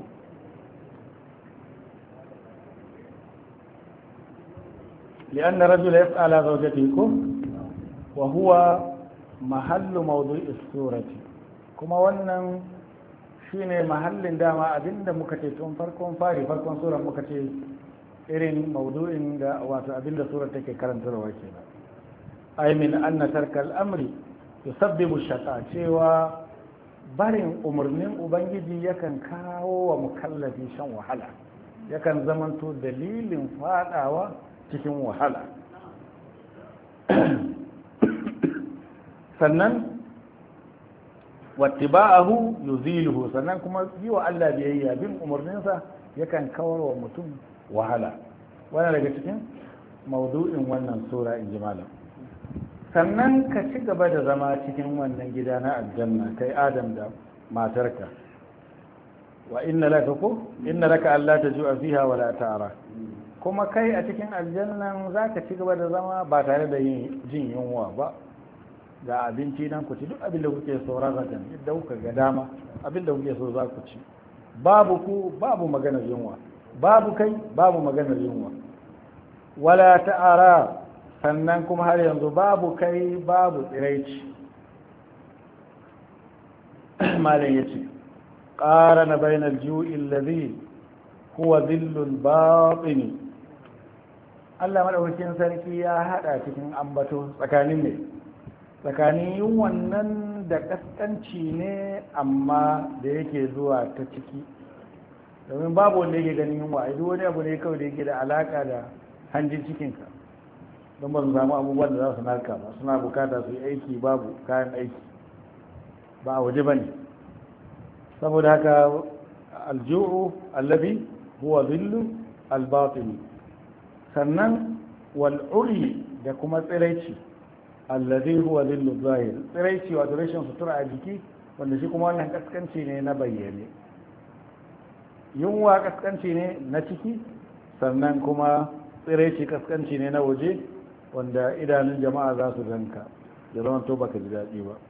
لأن الرجل يسأل على زوجته وهو محل موضوع السورة كما wannan shine mahallin dama abinda muka ce tun farkon sura muka ce irin maudu'in da wato abinda surar take karantarwa kenan ay min anna tarka al-amri yusabbibu shaqa cewa barin umarnin ubangiji yakan kawo wa mukallafi shan wahala yakan zamanto dalilin fadawa cikin wahala. Sannan wattiba'ahu yuziluhu, sannan kuma yi wa Allah biyayya bin umarninsa yakan kawar wa mutum wahala. Wannan daga cikin maudu'in wannan sura in ji malam. Sannan ka ci gaba da zama cikin wannan gida na aljanna kai Adam da matarka. Wa inna laka alla tajua fiha wala ta'ra, kuma kai a cikin aljannan zaka ci gaba da zama ba tare da jin yunwa ba. Ga abinci nan ku ci duk abin da kuke so razatan, yadda kuka ga dama abin da kuke so za ku ci. Babu ku babu maganar yunwa, babu kai babu maganar yunwa. Wala ta'ara, sannan kuma har yanzu babu kai babu tsiraici. Malam yace qarana bainal ju'i alladhi huwa dhillul batin. Allah madaukakin sarki ya hada cikin ambato tsakanin ne, tsakanin yin wannan da kaskanci ne amma da yake zuwa ta ciki, domin babu wanda yake ganin yunwa a wani abu ne kawai da yake da alaka da hanjin cikinka, don ba su samu abubuwan da za su narka ba, suna bukata su yi aiki babu kayan aiki, ba a waje ba ne. saboda haka alju'u allabi huwa zillu albatini. Sannan wal'uri da kuma tsiraici allazi huwa zillu zahir, tsiraici wato rashin sutura a jiki, wanda shi kuma wannan kaskanci ne na bayyane. Yunwa kaskanci ne na ciki, sannan kuma tsiraici kaskanci ne na waje, wanda idanun jama'a za su ganka da zaman to baka ji daɗi ba.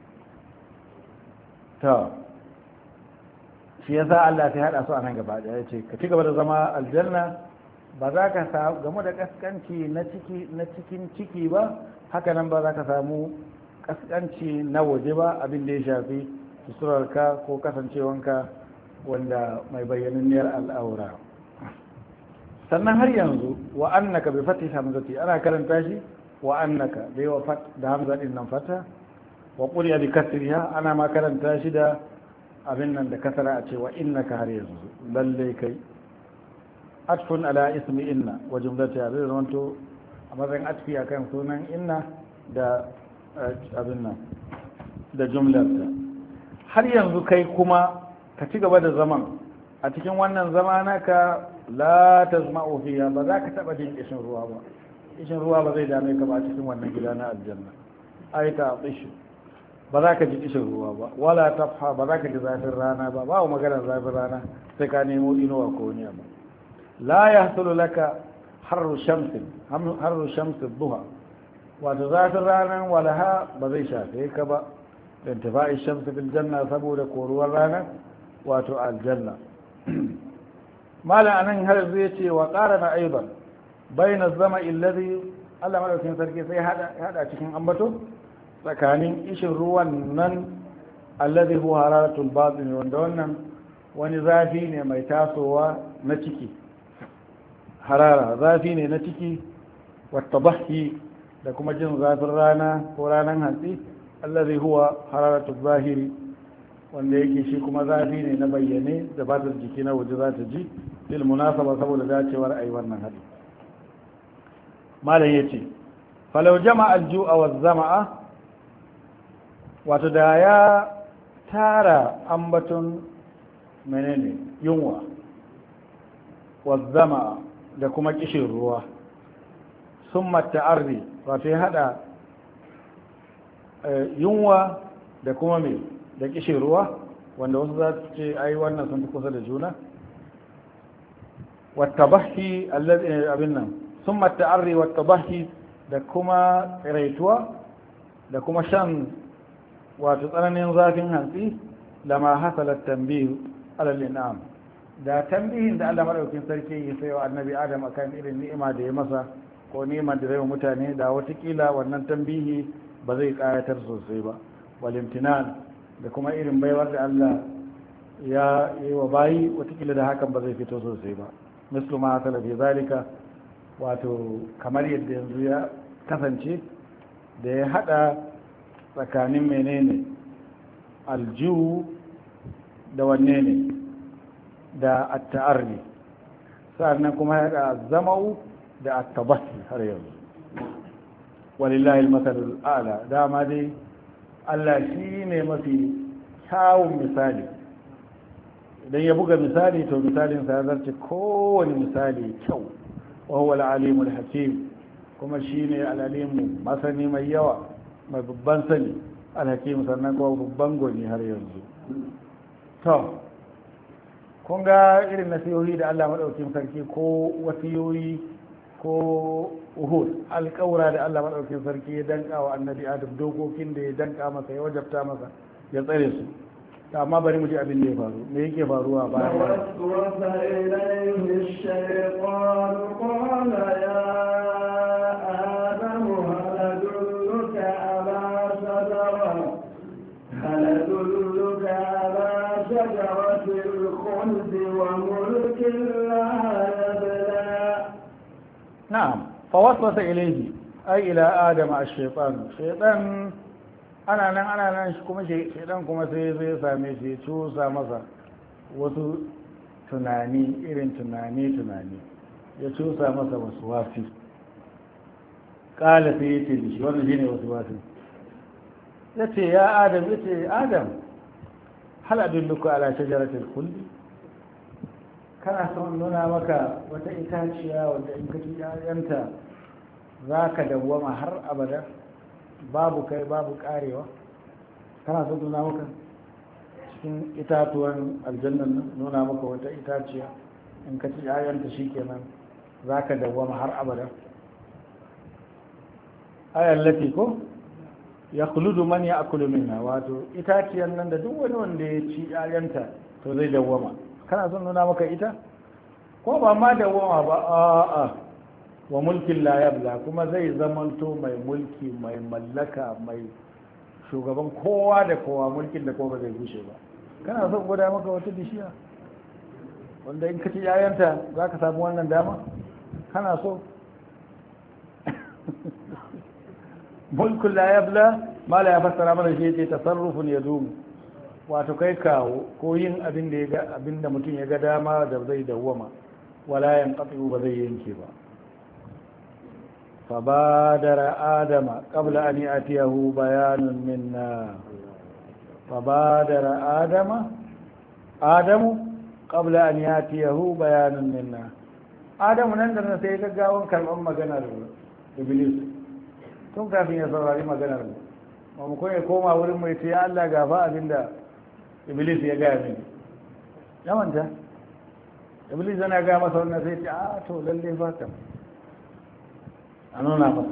Ta shi yasa Allah ta haɗa su a nan gaba ɗaya, ya ce ka ci gaba da zama aljanna, ba za ka samu game da kaskanci na cikin ciki ba, haka nan ba za ka samu kaskanci na waje ba, abin da ya shafi suturarka ko kasancewanka wanda mai bayyananniyar al'aura. Sannan har yanzu wa annaka bi fatih hamzati, ana karanta shi wa annaka da yawa fat da hamza din nan fata, wa quriya bi kasriha, ana ma karanta shi da abin nan da kasara a ce wa innaka har yanzu lalle kai. Atfun ala ismi inna wa jumlatiha, zai zamanto a matsayin atfi akan sunan inna da abin nan da jumlarta. Har yanzu kai kuma ka ci gaba da zaman a cikin wannan zama naka, la tazma'u fiha, ba za ka taba jin kishin ruwa ba. Kishin ruwa ba zai dame ka ba a cikin wannan gida na aljanna. Ai ta atish, ba za ka ji kishin ruwa ba. Wala tafha, ba za ka ji zafin rana ba. Ba maganar zafin rana sai ka nemo inuwa ko wani abu. La yahsulu laka harru shamsin duha, wato zafin ranar walaha ba zai shafe ka ba, da intifa'i shamsi bil janna, saboda koruwar ranar wato aljanna. Malam anan har zai ce wa qarana aiban baina zama illazi, Allah madaukakin sarki sai hada cikin ambato tsakanin ishin ruwan nan allazi huwa hararatul batin, wanda wannan wani zafi ne mai tasowa na ciki, harara zafi ne na ciki, wattabahi da kuma jin zafin rana ko ranar hantsi, allazi huwa hararatul zahiri, wanda yake shi kuma zafi ne na bayyane da fatar jiki na waje za ta ji, lil munasaba saboda dacewar ayi wannan hadi. Malam yace falau jama'a al-ju'a waz-zama'a, wato da ya tara ambaton menene yunwa, waz-zama'a da kuma kishin ruwa, summa ta'arri, wato ya hada yunwa da kuma me da kishin ruwa, wanda wasu za su ce ai wannan sun fi kusa da juna. wattabahi allazi abin nan, summa ta'arri wattabahi da kuma tsiraituwa da kuma shan wato tsananin zafin hantsi, lama hasalat tanbih ala al-in'am, da tambihin da Allah madaukakin sarki ya sai wa annabi Adam akan irin ni'ima da ya masa ko ni'imar da zai wa mutane, da watakila wannan tambihi ba zai kayatar sosai ba. Walimtinan da kuma irin baiwar da Allah ya yi wa bayi, watakila da hakan ba zai fito sosai ba. mislu ma hasala fi zalika, wato kamar yadda yanzu ya kasance da ya hada tsakanin menene aljihu da wanne ne da at-ta'arri, sannan kuma ya da zama'u da attabassi har yanzu walillahi almasalul a'la dama dai Allah shi ne mafi kyawun misali idan ya buga misali to misalin sa ya zarce kowane misali kyau wa huwa al-alimul hakim kuma shine al-alimu masani mai yawa mai babban sani al-hakim sannan kuma babban goni har yanzu to kun ga irin nasihohi da Allah madaukakin sarki ko wasiyoyi ko uhud alƙawura da Allah madaukakin sarki ya danka wa annabi Adam dokokin da ya danka masa ya wajabta masa ya tsare su amma bari mu ji abin da ya faru me yake faruwa bayan ووسوس إليه الشيطان قال يا آدم هل أدلك على شجرة الخلد وملك لا يبلى نعم فوسوس إليه أي إلى آدم الشيطان ana nan kuma shaidan kuma sai zai same shi cusa masa wasu irin tunani ya cusa masa wasu wasi kala sai ya ce da shi wannan shine wasu wasi ya ce ya adam hal adulluka ala shajaratil khuldi kana son nuna maka wata itaciya wanda in ka ci yayanta zaka dawwama har abada babu kai babu karewa kana so nuna maka cikin itatuwan aljannan nuna maka wata itaciya in ka ci ayanta shikenan zaka dawwama har abada ayar lati ko ya khuludu man ya'kulu minha wato itaciyan nan da duk wani wanda ya ci ayanta to zai dawwama kana son nuna maka ita ko ba ma dawwama ba a'a wa mulkin la yabla kuma zai zamanto mai mulki mai mallaka mai shugaban kowa da kowa mulkin da kowa zai gushe ba kana son gwada maka wata bishiya wanda in ka ci yayanta za ka samu wannan dama kana so mulkin la yabla mala ya fassara mana shi ce tasarrufun ya dumu wato kai kawo ko yin abin da mutum ya ga dama da zai dawwama wala yanqati ba zai yanke ba فبادر آدم قبل أن يأتيه بيان منا فبادر آدم قبل أن يأتيه بيان منا آدم نندر سيكا قاون كالأم مغنر إبليس tun kafin ya saurari maganar mu ba mu ya koma wurin mai ce ya Allah gafa abinda Iblis ya gaya mini ya manta Iblis yana gaya masa wannan sai ce a to lalle ba ka a nuna masa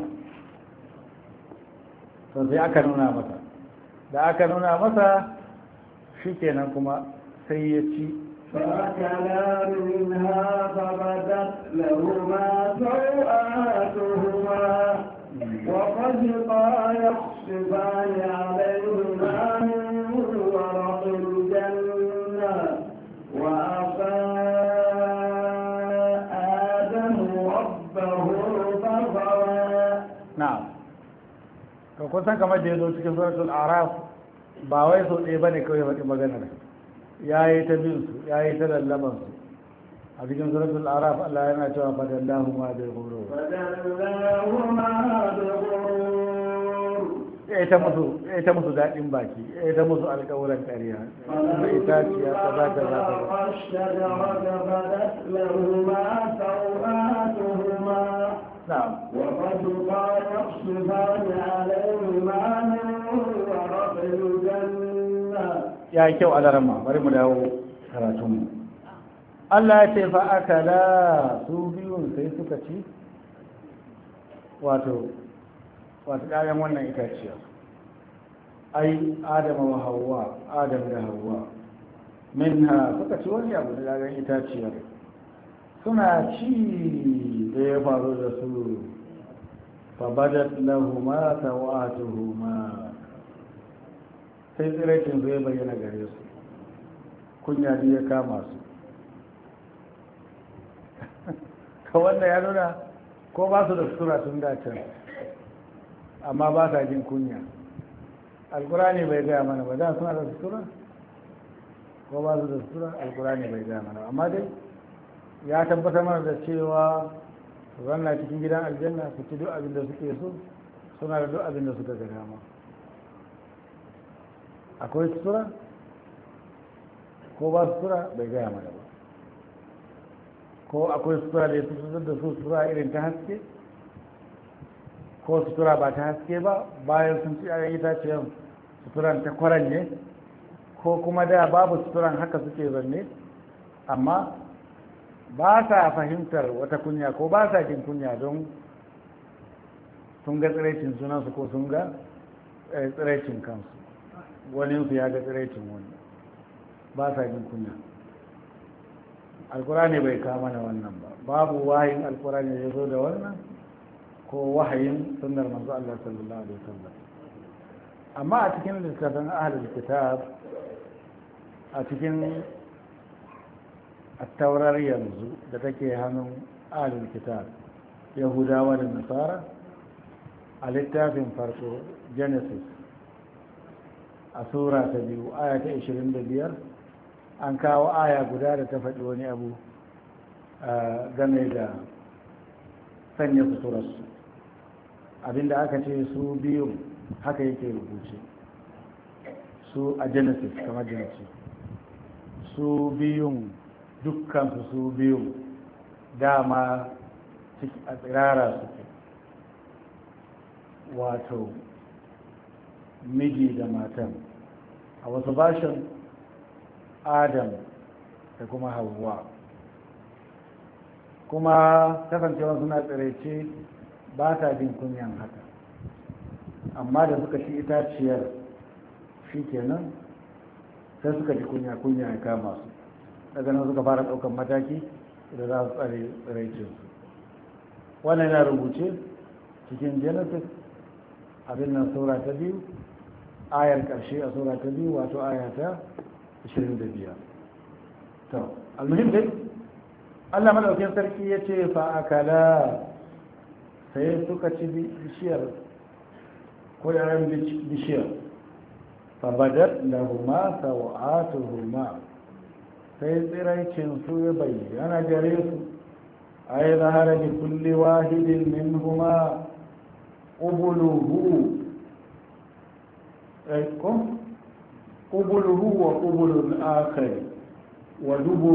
to sai aka nuna masa da aka nuna masa shi kenan kuma sai ya ci فأكلا منها فبدت لهما سوآتهما وطفقا يخصفان عليهما من ورق الجنة وعصى آدم ربه na'am to kun san kamar da yazo cikin suratul araf ba wai so ɗaya bane kawai faɗi maganar yayi ta bin su yayi ta lallaban su a cikin suratul araf Allah yana cewa fadallahu ma bil ghurur ta musu daɗin baki ta musu alƙawuran ƙarya da itaciya ta za ta za نعم وقد يقصفان عليهما من ورق الجنة يا كيو على رما bari mu dawo karatun Allah ya ce fa akala su biyun sai suka ci wato kayan wannan itaciya ai Adam da Hawwa minha suka ci wani abu da kayan itaciyar suna ci da ya faru da su fabadat lahuma sawatuhuma sai tsiraitin zai bayyana gare su kunya ne ya kama su ka wanda ya nuna ko ba su da sutura tun dacen amma ba sa jin kunya alkurani bai gaya mana ba da suna da sutura ko ba su da sutura alkurani bai gaya mana amma dai ya tabbatar mana da cewa su zanna cikin gidan aljanna su ci duk abin da suke so, suna da duk abin da suka ga dama. akwai sutura ko ba sutura bai gaya mana ba, ko akwai sutura da ya sutura da su sutura irin ta haske, ko sutura ba ta haske ba bayan sun ci ayan itaciyar suturan ta kwaranye, ko kuma da babu suturan haka suke zanne amma ba sa fahimtar wata kunya ko ba sa jin kunya don sun ga tsiraicin sunansu ko sun ga tsiraicin kansu, waninsu ya ga tsiraicin wani, ba sa jin kunya. alkurani bai kama na wannan ba, babu wahayin alkurani ya zo da wannan ko wahayin sunnar manzo Allah sallallahu alaihi wasallam. amma a cikin littafin ahlul kitab, a cikin attaurar yanzu da take hannun ahlul kitab yahudawa da nasara, a littafin farko genesis a sura ta 2 aya ta 25 an kawo aya guda da ta faɗi wani abu game da sanya suturarsu. abinda aka ce su biyu haka yake rubuce su a genesis kamar genesis su biyun dukkansu su biyun dama a tsirara suke, wato miji da matan, a wasu bashin adam da kuma Hauwa, kuma kasancewa suna tsiraice ba ta jin kunyan haka, amma da suka ci itaciyar shi kenan sai suka ji kunya ya kama su, daga nan suka fara ɗaukan mataki da za su tsare tsiraicinsu. wannan yana rubuce cikin genesis abin nan sura ta 2 ayar ƙarshe a sura ta 2 wato aya ta 25. to almuhim dai Allah madaukakin sarki ya ce fa akala, sai suka ci bishiyar ko yaran bishiyar, fa badat lahuma sawatuhuma, sai tsiraicin su ya bayyana gare su. ay zahara li kulli wahidin minhuma qubuluhu qubuluhu wa qubulul akhar wa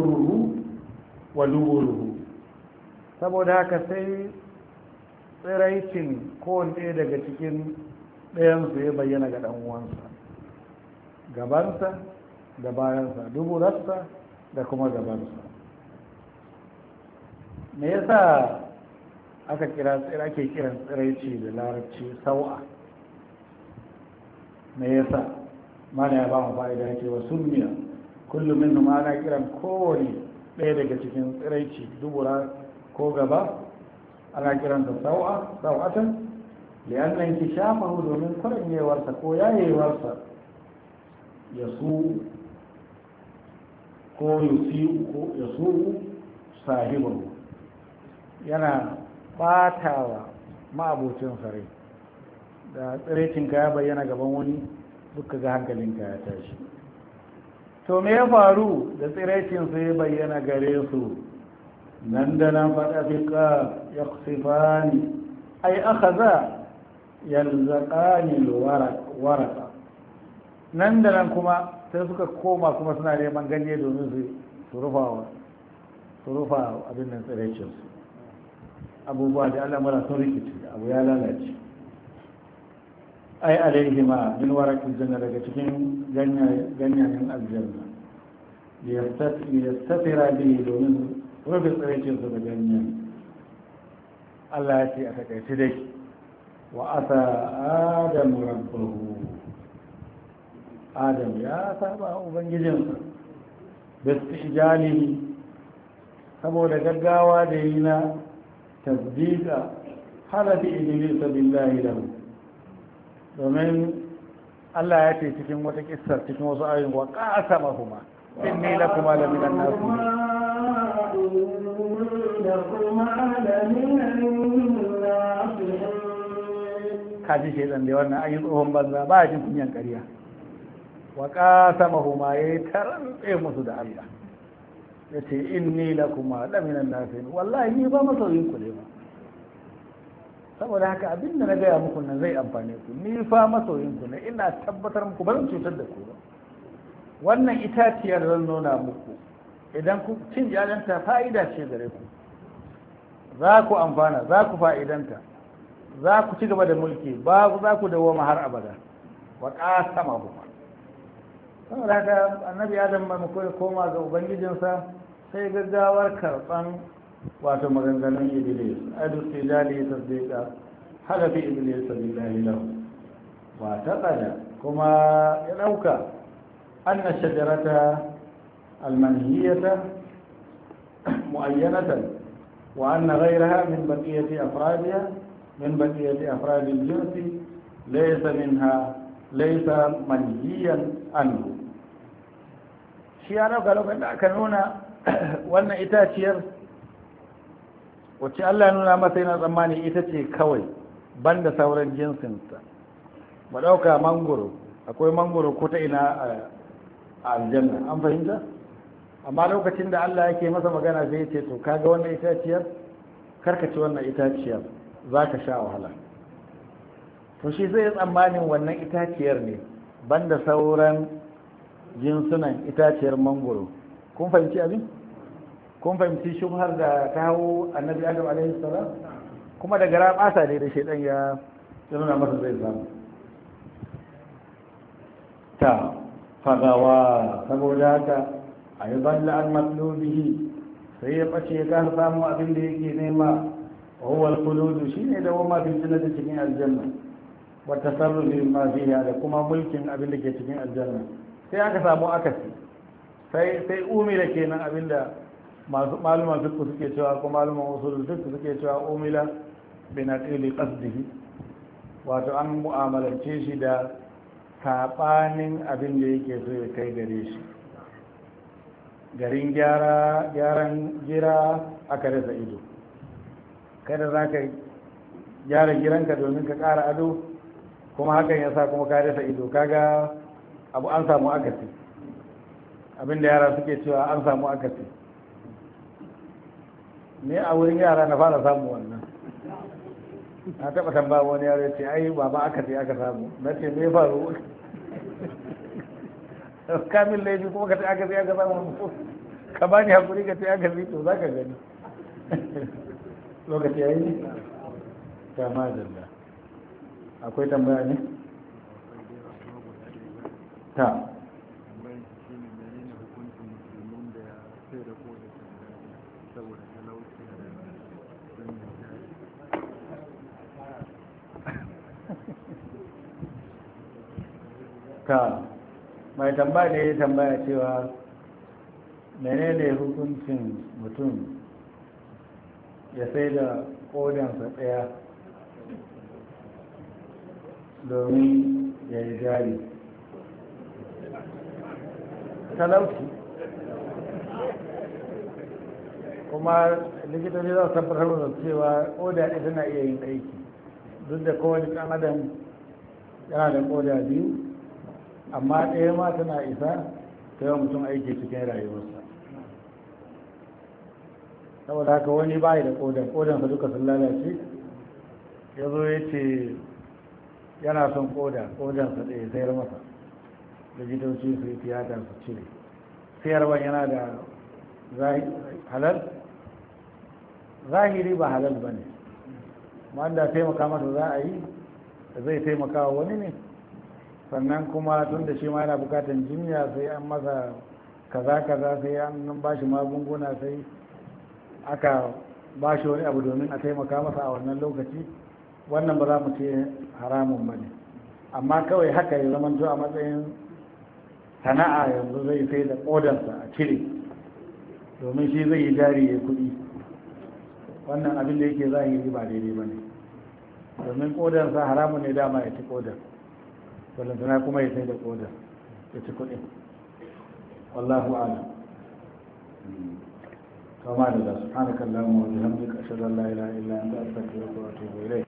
duburuhu saboda haka sai tsiraicin kowanne daga cikin ɗayansu ya bayyana ga ɗan uwansa, gabansa da bayansa, duburarsa da kuma gabansa. me yasa ake kiran tsiraici da larabci sau'a? me yasa mana ya ba mu fa'ida cewa sunniya kullum min ma ana kiran kowane ɗaya daga cikin tsiraici, dubura ko gaba ana kiran da sau'atan li'annan ki shafahu domin kwaranyewarsa ko yayewarsa ya su ko ya su sahibahu, yana batawa ma'abocin sarai. da tsiraicinka ya bayyana gaban wani duka ga hankalinka ya tashi. to me ya faru da tsiraicinsu ya bayyana gare su? nan da nan faɗa fiƙa ya kusifani ai aka za yalzaƙani waraka. nan da nan kuma sai suka koma kuma suna neman ganye domin su rufa abin nan tsiraicinsu. abubuwa da al'amura sun rikici, abu ya lalace. ai alaihima min warakin janna, daga cikin ganyayen aljanna, liyastatira bihi, domin rufe tsiraicinsu da ganyen. Allah ya ce a takaice dai wa asa adamu rabbahu, adam ya saba ubangijinsa da istijalihi, saboda gaggawa da yi na tasdiqa halafi iblisa billahi lahu. domin Allah ya ce cikin wata kissar cikin wasu ayoyin wa qasamahuma inni lakuma la minan nasihin, kaji shaidan da wannan ayin tsohon banza ba a jin kunyan ƙarya. wa qasamahuma ya tarantse musu da Allah ya ce inni lakuma laminan nasihin wallahi ni ba masoyin ku ne ba saboda haka abin da na gaya muku nan zai amfane ku ni fa masoyin ku ne ina tabbatar muku ba zan cutar da ku ba wannan itaciyar zan nuna muku idan ku cin jalanta fa'ida ce gare ku za ku amfana za ku fa'idanta za ku ci gaba da mulki ba za ku dawoma har abada wa qasama huma saboda haka annabi adam ba mu koma ga ubangijinsa sai gaggawar karban wato maganganun iblis adu tijali tasdiqa halafi iblis billahi lahu wa taqada kuma ya dauka anna shajarata almanhiyata muayyanatan wa anna ghayraha min baqiyati afradiha min baqiyati afrad al-jins laysa manhiyan anhu shi ya dauka lokacin da aka nuna wannan itaciyar wacce Allah ya nuna masa yana tsammani ita ce kawai banda sauran jinsinta ba ɗauka mangoro akwai mangoro ko ta ina a aljanna an fahimta amma lokacin da Allah yake masa magana sai ya ce to kaga wannan itaciyar karkace wannan itaciyar za ka sha wahala to shi zai tsammanin wannan itaciyar ne banda sauran jinsunan itaciyar mangoro kun fahimci abin kun fahimci shubhar da ta hau annabi adam alaihi salam kuma daga rabasa ne da shaidan ya nuna masa zai samu ta fagawa saboda haka a yi balla an matlubihi sai ya ɓace ya kasa samu abin da yake nema wawal kuludu shi ne da wama fi da cikin aljanna wata sarrufi ma fiya da kuma mulkin abin da ke cikin aljanna sai aka samu akasi sai umila kenan abin da masu maluman fiqh suke cewa ko maluman usul fiqh suke cewa umila bin aqili qasdihi wato an mu'amalance shi da sabanin abin da yake so ya kai gare shi garin gyaran gira aka rasa ido kada za ka gyara giranka domin ka ƙara ado kuma hakan ya sa kuma ka rasa ido kaga abu an samu akasi abin da yara suke cewa an samu akasi ne a wurin yara na fara samu wannan na taɓa tambaya wani yaro ce ai baba aka ce aka samu na ce me faru kamin laifi kuma ka ce aka ce aka samu ka ba ni hakuri ka ce aka ce to za ka gani lokaci ya yi kama da akwai tambaya ne ta ta mai tambaya ne ya tambaya cewa menene hukuncin mutum ya sai da kodansa ɗaya domin ya yi jari talauci kuma likitoci za su tabbatar da cewa koda ɗaya tana iya yin aiki duk da kowane ɗan adam yana da koda biyu amma ɗaya ma tana isa ta yawan mutum aiki cikin rayuwarsa saboda haka wani bayi da kodansa duka sun lalace ya zo ya ce yana son kodansa ɗaya sayar masa likitoci su yi tiyata su cire sayarwa yana da halal zahiri ba halal ba ne wanda taimaka masa za a yi zai taimaka wa wani ne sannan kuma tun da shi ma yana bukatan jinya sai an masa kaza sai an ba shi magunguna sai aka ba shi wani abu domin a taimaka masa a wannan lokaci wannan ba za mu ce haramun ba ne amma kawai haka ya zama a matsayin sana'a yanzu zai sai da kodarsa a cire domin shi zai yi jari ya kuɗi wannan abin da yake zahiri ba daidai ba ne domin kodarsa haramun ne dama ya ci kodar walantana kuma ya sai da kodar ya ci kuɗi wallahu a'lam kama da subhanakallahumma wa bihamdika ashhadu an la ilaha illa anta astaghfiruka wa atubu ilayk